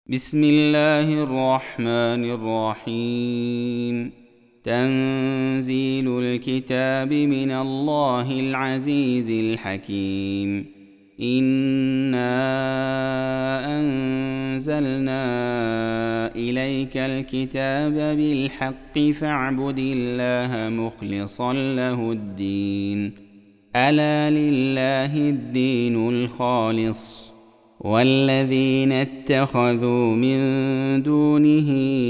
بسم الله الرحمن الرحيم. تنزيل الكتاب من الله العزيز الحكيم. إنا أنزلنا إليك الكتاب بالحق فاعبد الله مخلصا له الدين. ألا لله الدين الخالص، والذين اتخذوا من دونه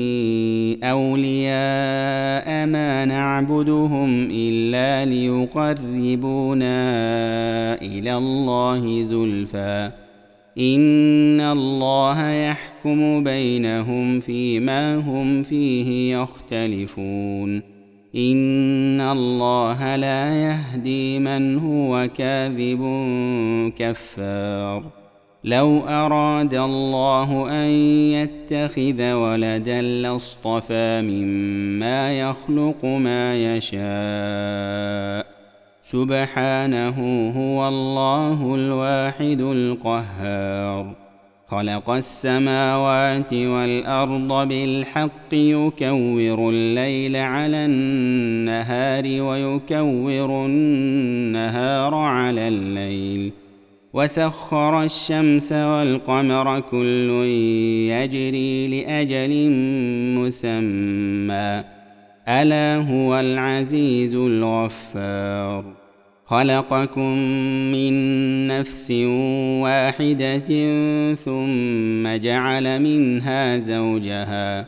أولياء ما نعبدهم إلا ليقربونا إلى الله زلفى إن الله يحكم بينهم فيما هم فيه يختلفون. إن الله لا يهدي من هو كاذب كفار. لو أراد الله أن يتخذ ولدا لاصطفى مما يخلق ما يشاء، سبحانه هو الله الواحد القهار. خلق السماوات والأرض بالحق يكور الليل على النهار ويكور النهار على الليل، وسخر الشمس والقمر كل يجري لأجل مسمى، ألا هو العزيز الغفار. خلقكم من نفس واحدة ثم جعل منها زوجها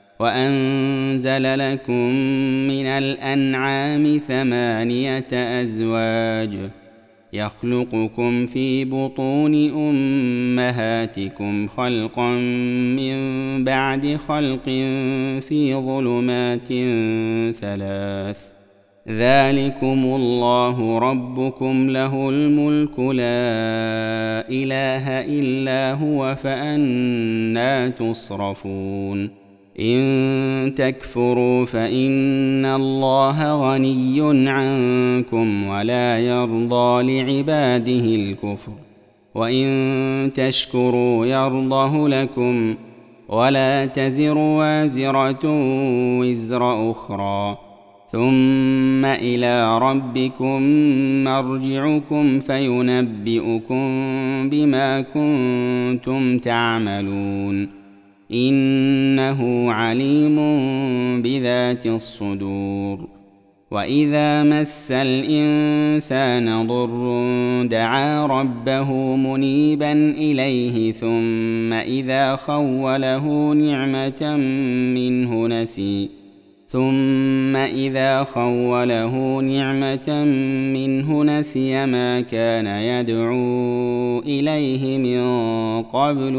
وأنزل لكم من الأنعام 8 أزواج يخلقكم في بطون أمهاتكم خلقا من بعد خلق في ظلمات 3. ذلكم الله ربكم له الملك لا إله إلا هو فأنى تصرفون. إن تكفروا فإن الله غني عنكم ولا يرضى لعباده الكفر، وإن تشكروا يرضه لكم، ولا تزر وازرة وزر أخرى، ثم إلى ربكم مرجعكم فينبئكم بما كنتم تعملون. إنه عليم بذات الصدور. وإذا مس الإنسان ضر دعا ربه منيبا إليه ثم إذا خوله نعمة منه نسي ما كان يدعو إليه من قبل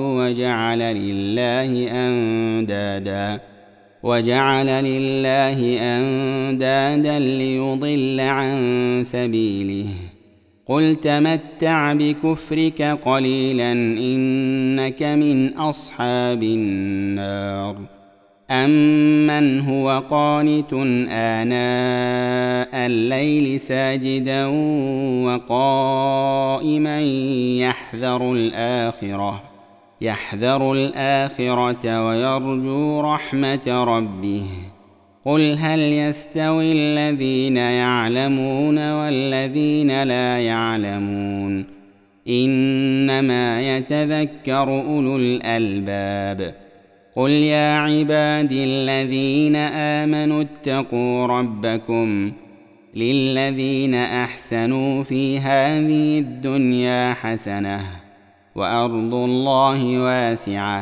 وجعل لله أندادا ليضل عن سبيله. قل تمتع بكفرك قليلا إنك من أصحاب النار. أمن هو قانت آناء الليل ساجدا وقائما يحذر الآخرة ويرجو رحمة ربه. قل هل يستوي الذين يعلمون والذين لا يعلمون؟ إنما يتذكر أولو الألباب. قل يا عبادي الذين آمنوا اتقوا ربكم للذين أحسنوا في هذه الدنيا حسنة وأرض الله واسعة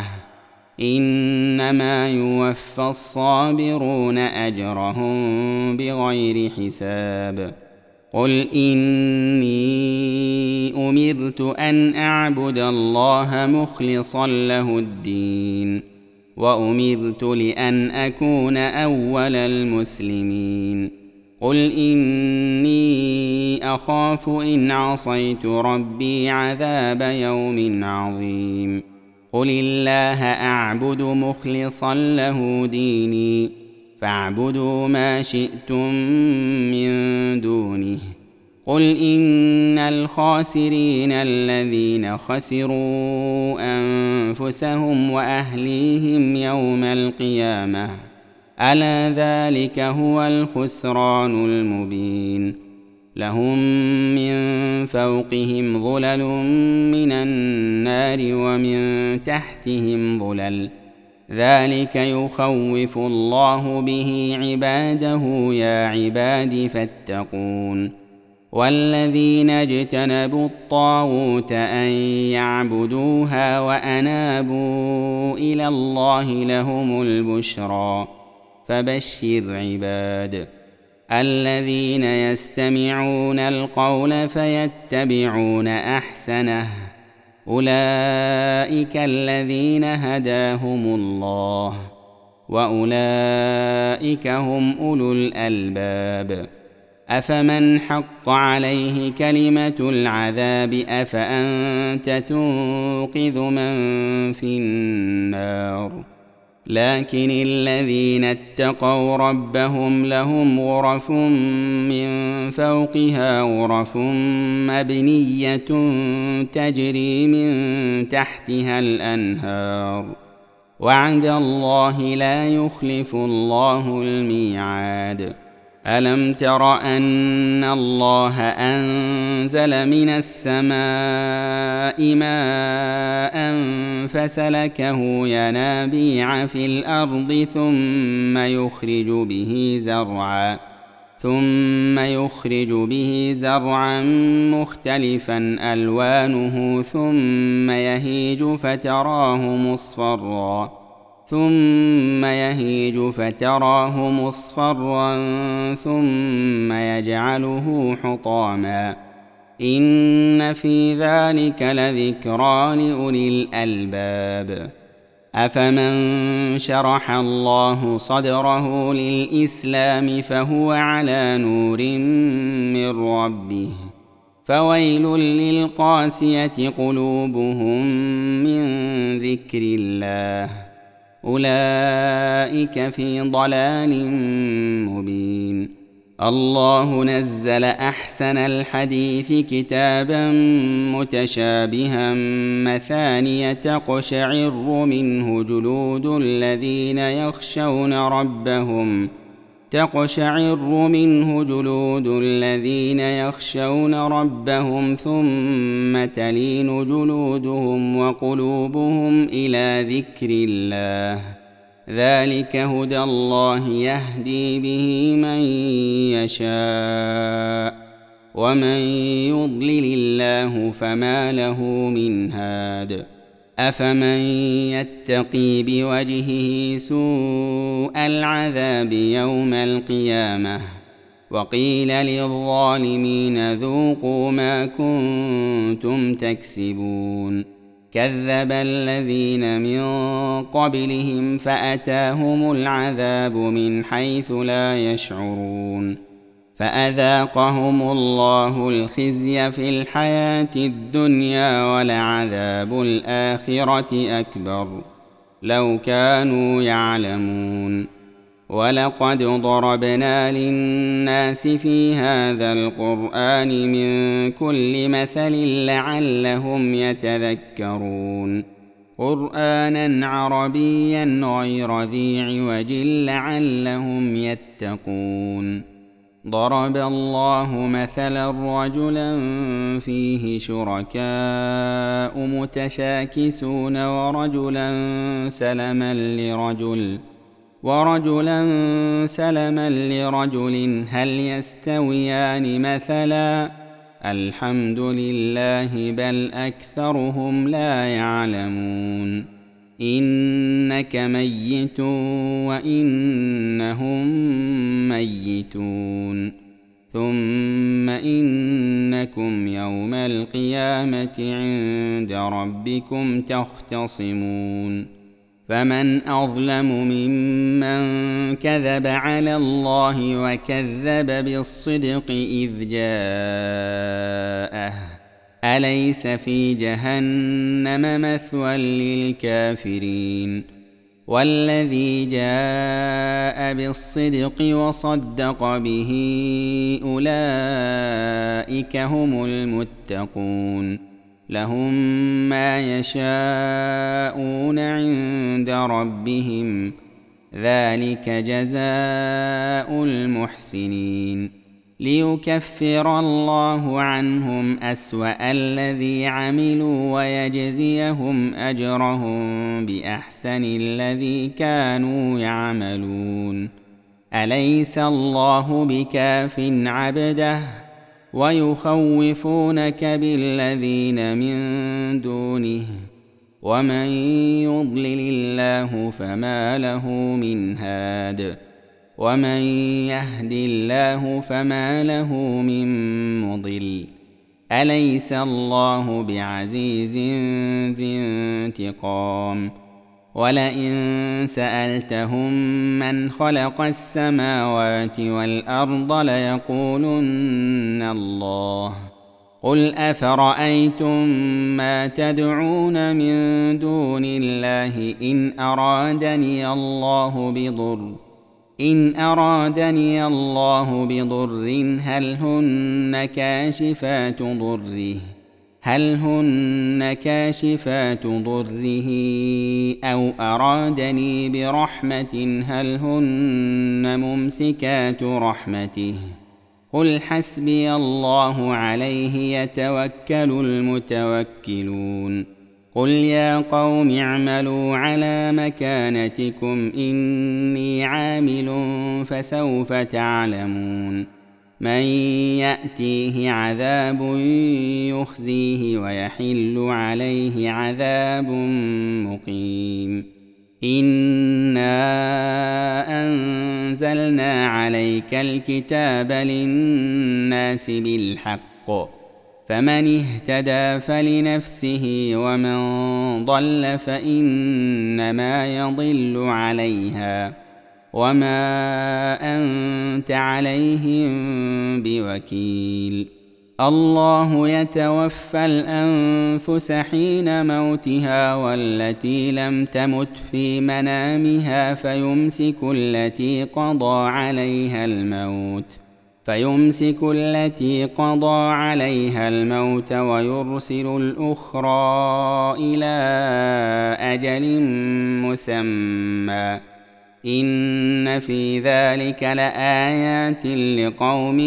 إنما يوفى الصابرون أجرهم بغير حساب. قل إني أمرت أن أعبد الله مخلصا له الدين وأمرت لأن أكون أول المسلمين. قل إني أخاف إن عصيت ربي عذاب يوم عظيم. قل الله أعبد مخلصا له ديني فاعبدوا ما شئتم من دونه. قل إن الخاسرين الذين خسروا أنفسهم وأهليهم يوم القيامة ألا ذلك هو الخسران المبين لهم من فوقهم ظلل من النار ومن تحتهم ظلل ذلك يخوف الله به عباده يا عباد فاتقون والذين اجتنبوا الطاغوت أن يعبدوها وأنابوا إلى الله لهم البشرى فبشر عباد الذين يستمعون القول فيتبعون أحسنه أولئك الذين هداهم الله وأولئك هم أولو الألباب أفمن حق عليه كلمة العذاب أفأنت تنقذ من في النار لكن الذين اتقوا ربهم لهم غرف من فوقها غرف مبنية تجري من تحتها الأنهار وعد الله لا يخلف الله الميعاد ألم تر أن الله أنزل من السماء ماء فسلكه ينابيع في الأرض ثم يخرج به زرعا مختلفا ألوانه ثم يهيج فتراه مصفرا ثم يجعله حطاما إن في ذلك لذكرى لأولي الألباب أفمن شرح الله صدره للإسلام فهو على نور من ربه فويل للقاسية قلوبهم من ذكر الله أولئك في ضلال مبين الله نزل أحسن الحديث كتابا متشابها مثانية تقشعر منه جلود الذين يخشون ربهم ثم تلين جلودهم وقلوبهم إلى ذكر الله ذلك هدى الله يهدي به من يشاء ومن يضلل الله فما له من هاد أفمن يتقي بوجهه سوء العذاب يوم القيامة وقيل للظالمين ذوقوا ما كنتم تكسبون كذب الذين من قبلهم فأتاهم العذاب من حيث لا يشعرون فأذاقهم الله الخزي في الحياة الدنيا ولعذاب الآخرة أكبر لو كانوا يعلمون ولقد ضربنا للناس في هذا القرآن من كل مثل لعلهم يتذكرون قرآنا عربيا غير ذي عوج لعلهم يتقون ضرب الله مثلا رجلا فيه شركاء متشاكسون ورجلا سلما لرجل هل يستويان مثلا الحمد لله بل أكثرهم لا يعلمون إنك ميت وإنهم ميتون ثم إنكم يوم القيامة عند ربكم تختصمون فمن أظلم ممن كذب على الله وكذب بالصدق إذ جاءه أليس في جهنم مثوى للكافرين والذي جاء بالصدق وصدق به أولئك هم المتقون لهم ما يشاءون عند ربهم ذلك جزاء المحسنين ليكفر الله عنهم أسوأ الذي عملوا ويجزيهم أجرهم بأحسن الذي كانوا يعملون أليس الله بكاف عبده ويخوفونك بالذين من دونه ومن يضلل الله فما له من هاد ومن يهد الله فما له من مضل أليس الله بعزيز ذي انتقام ولئن سألتهم من خلق السماوات والأرض ليقولن الله قل أفرأيتم ما تدعون من دون الله إن أرادني الله بضر هل هن كاشفات ضره أو أرادني برحمة هل هن ممسكات رحمته قل حسبي الله عليه يتوكل المتوكلون قل يا قوم اعملوا على مكانتكم إني عامل فسوف تعلمون من يأتيه عذاب يخزيه ويحل عليه عذاب مقيم إنا أنزلنا عليك الكتاب للناس بالحق فمن اهتدى فلنفسه ومن ضل فإنما يضل عليها وما أنت عليهم بوكيل الله يتوفى الأنفس حين موتها والتي لم تمت في منامها فيمسك التي قضى عليها الموت ويرسل الأخرى إلى أجل مسمى إن في ذلك لآيات لقوم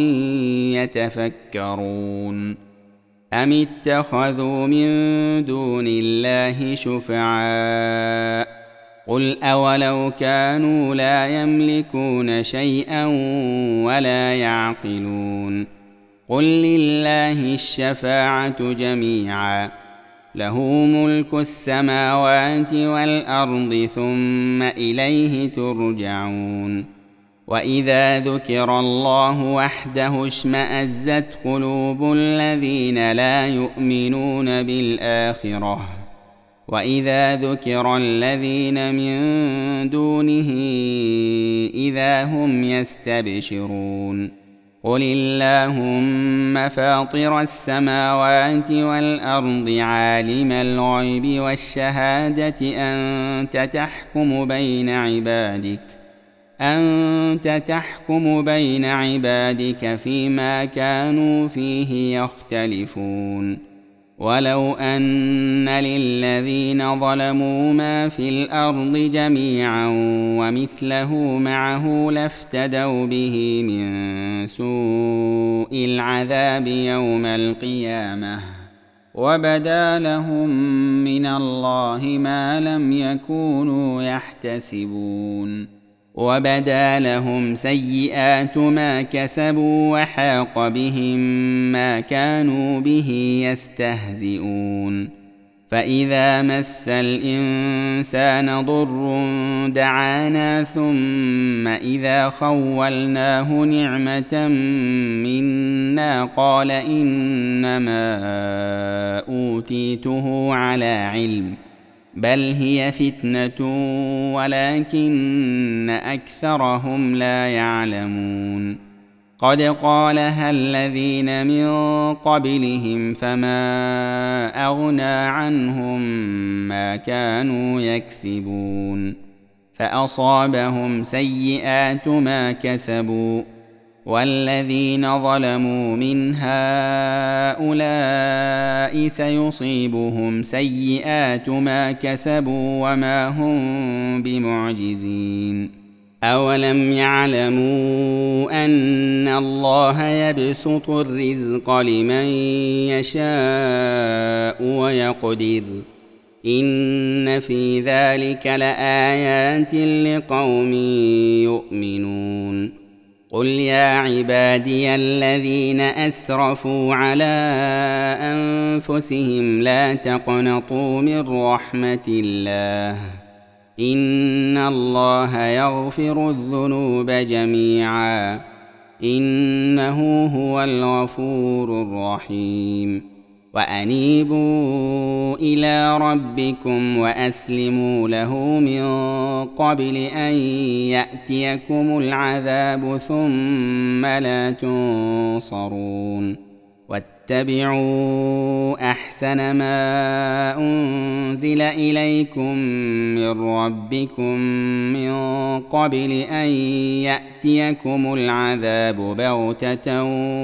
يتفكرون أم اتخذوا من دون الله شفعاء قل أولو كانوا لا يملكون شيئا ولا يعقلون قل لله الشفاعة جميعا له ملك السماوات والأرض ثم إليه ترجعون وإذا ذكر الله وحده اشمأزت قلوب الذين لا يؤمنون بالآخرة وإذا ذكر الذين من دونه إذا هم يستبشرون قل اللهم فاطر السماوات والأرض عالم الغيب والشهادة أنت تحكم بين عبادك فيما كانوا فيه يختلفون ولو أن للذين ظلموا ما في الأرض جميعا ومثله معه لافتدوا به من سوء العذاب يوم القيامة وبدا لهم من الله ما لم يكونوا يحتسبون وبدا لهم سيئات ما كسبوا وحاق بهم ما كانوا به يستهزئون فإذا مس الإنسان ضر دعانا ثم إذا خولناه نعمة منا قال إنما أوتيته على علم بل هي فتنة ولكن أكثرهم لا يعلمون قد قالها الذين من قبلهم فما أغنى عنهم ما كانوا يكسبون فأصابهم سيئات ما كسبوا والذين ظلموا من هؤلاء سيصيبهم سيئات ما كسبوا وما هم بمعجزين أولم يعلموا أن الله يبسط الرزق لمن يشاء ويقدر إن في ذلك لآيات لقوم يؤمنون قل يا عبادي الذين أسرفوا على أنفسهم لا تقنطوا من رحمة الله إن الله يغفر الذنوب جميعا إنه هو الغفور الرحيم وأنيبوا إلى ربكم وأسلموا له من قبل أن يأتيكم العذاب ثم لا تنصرون واتبعوا أحسن ما أنزل إليكم من ربكم من قبل أن يأتيكم العذاب بغتة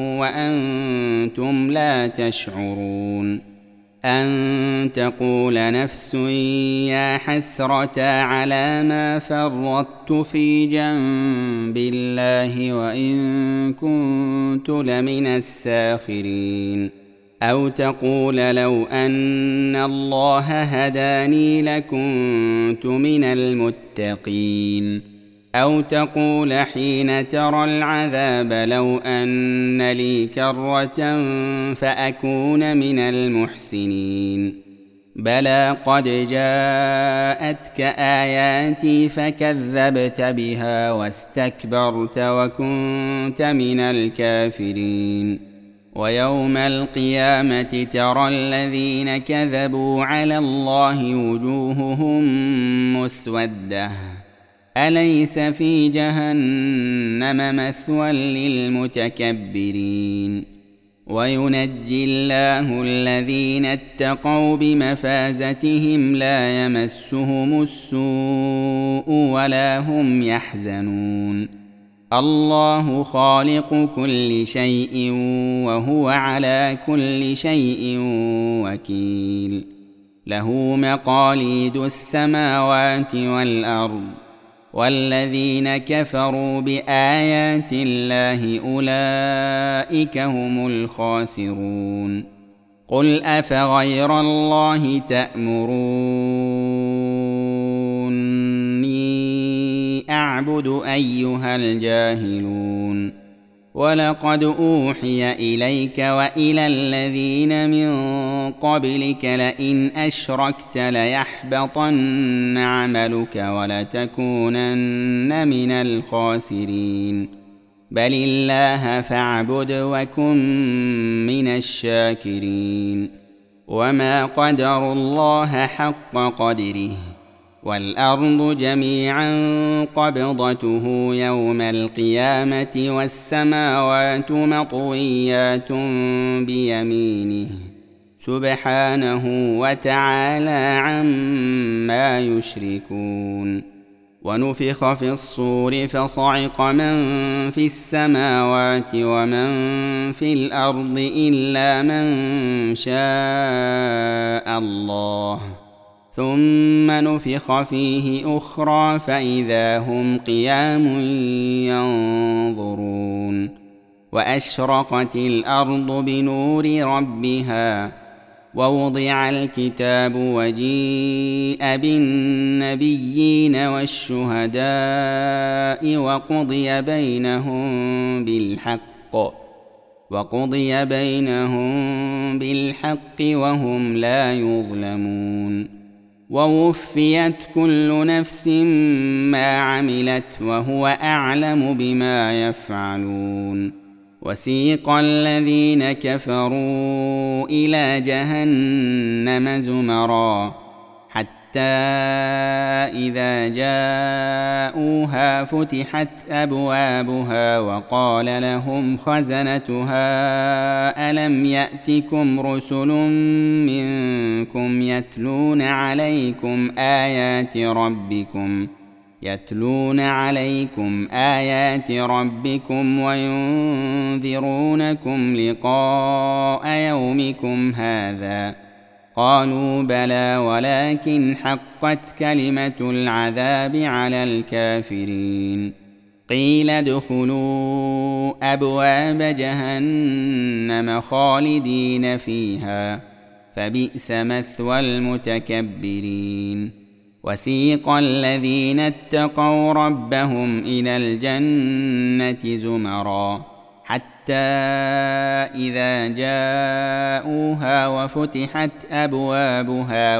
وأنتم لا تشعرون أن تقول نفس يا حسرة على ما فرطت في جنب الله وإن كنت لمن الساخرين أو تقول لو أن الله هداني لكنت من المتقين أو تقول حين ترى العذاب لو أن لي كرة فأكون من المحسنين بلى قد جاءتك آياتي فكذبت بها واستكبرت وكنت من الكافرين ويوم القيامة ترى الذين كذبوا على الله وجوههم مسودة أليس في جهنم مثوى للمتكبرين وينجي الله الذين اتقوا بمفازتهم لا يمسهم السوء ولا هم يحزنون الله خالق كل شيء وهو على كل شيء وكيل له مقاليد السماوات والأرض والذين كفروا بآيات الله أولئك هم الخاسرون قل أفغير الله تأمروني أعبد أيها الجاهلون ولقد أوحي إليك وإلى الذين من قبلك لئن أشركت ليحبطن عملك ولتكونن من الخاسرين بل الله فاعبد وكن من الشاكرين وما قدروا الله حق قدره والأرض جميعا قبضته يوم القيامة والسماوات مطويات بيمينه سبحانه وتعالى عما يشركون ونفخ في الصور فصعق من في السماوات ومن في الأرض إلا من شاء الله ثم نفخ فيه أخرى فإذا هم قيام ينظرون وأشرقت الأرض بنور ربها ووضع الكتاب وجيء بالنبيين والشهداء وقضي بينهم بالحق وهم لا يظلمون ووفيت كل نفس ما عملت وهو أعلم بما يفعلون وسيق الذين كفروا إلى جهنم زمرا حتى إذا جاءوها فتحت أبوابها وقال لهم خزنتها ألم يأتكم رسل يتلون عليكم آيات ربكم وينذرونكم لقاء يومكم هذا. قالوا بلى ولكن حقت كلمة العذاب على الكافرين. قيل ادخلوا أبواب جهنم خالدين فيها فبئس مثوى المتكبرين. وسيق الذين اتقوا ربهم إلى الجنة زمرا حتى إذا جاءوها وفتحت أبوابها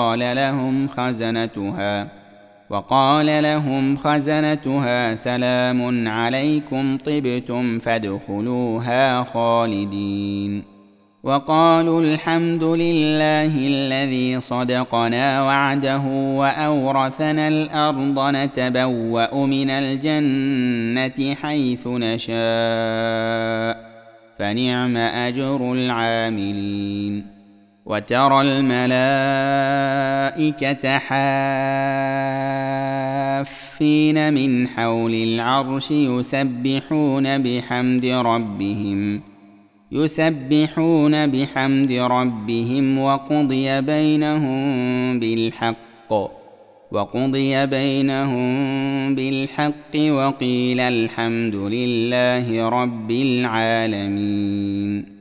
وقال لهم خزنتها سلام عليكم طبتم فادخلوها خالدين. وقالوا الحمد لله الذي صدقنا وعده وأورثنا الأرض نتبوأ من الجنة حيث نشاء فنعم أجر العاملين. وترى الملائكة حافين من حول العرش يسبحون بحمد ربهم وقضي بينهم بالحق وقيل الحمد لله رب العالمين.